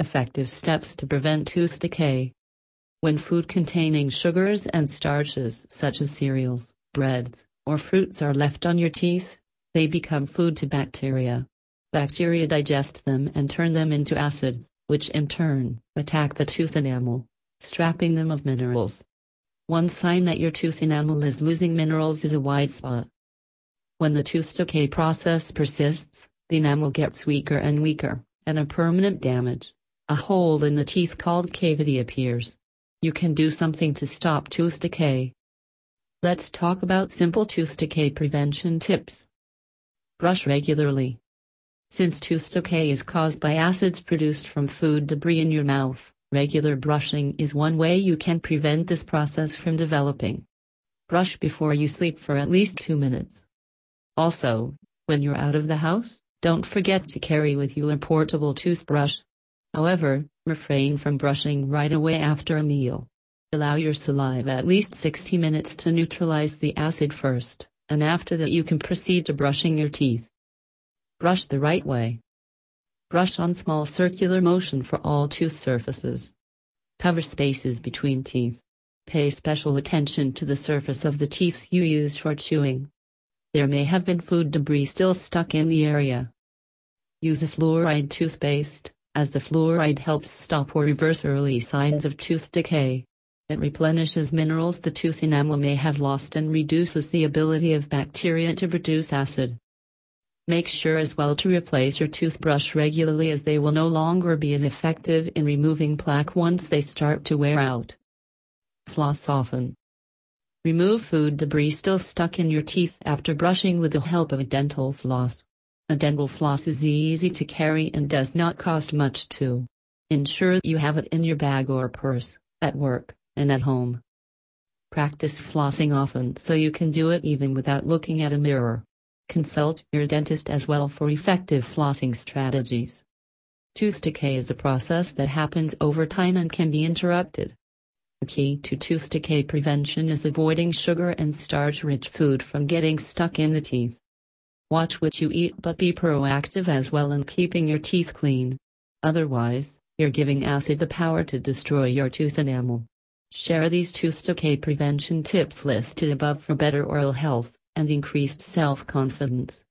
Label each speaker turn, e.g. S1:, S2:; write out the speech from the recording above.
S1: Effective steps to prevent tooth decay. When food containing sugars and starches such as cereals, breads, or fruits are left on your teeth, they become food to bacteria. Bacteria digest them and turn them into acids, which in turn attack the tooth enamel, stripping them of minerals. One sign that your tooth enamel is losing minerals is a white spot. When the tooth decay process persists, the enamel gets weaker and weaker, and a permanent damage, a hole in the teeth called cavity appears. You can do something to stop tooth decay. Let's talk about simple tooth decay prevention tips. Brush regularly. Since tooth decay is caused by acids produced from food debris in your mouth, regular brushing is one way you can prevent this process from developing. Brush before you sleep for at least 2 minutes. Also, when you're out of the house, don't forget to carry with you a portable toothbrush. However, refrain from brushing right away after a meal. Allow your saliva at least 60 minutes to neutralize the acid first, and after that you can proceed to brushing your teeth. Brush the right way. Brush on small circular motion for all tooth surfaces. Cover spaces between teeth. Pay special attention to the surface of the teeth you use for chewing. There may have been food debris still stuck in the area. Use a fluoride toothpaste, as the fluoride helps stop or reverse early signs of tooth decay. It replenishes minerals the tooth enamel may have lost and reduces the ability of bacteria to produce acid. Make sure as well to replace your toothbrush regularly, as they will no longer be as effective in removing plaque once they start to wear out. Floss often. Remove food debris still stuck in your teeth after brushing with the help of a dental floss. A dental floss is easy to carry and does not cost much too. Ensure you have it in your bag or purse, at work, and at home. Practice flossing often so you can do it even without looking at a mirror. Consult your dentist as well for effective flossing strategies. Tooth decay is a process that happens over time and can be interrupted. The key to tooth decay prevention is avoiding sugar and starch-rich food from getting stuck in the teeth. Watch what you eat, but be proactive as well in keeping your teeth clean. Otherwise, you're giving acid the power to destroy your tooth enamel. Share these tooth decay prevention tips listed above for better oral health and increased self-confidence.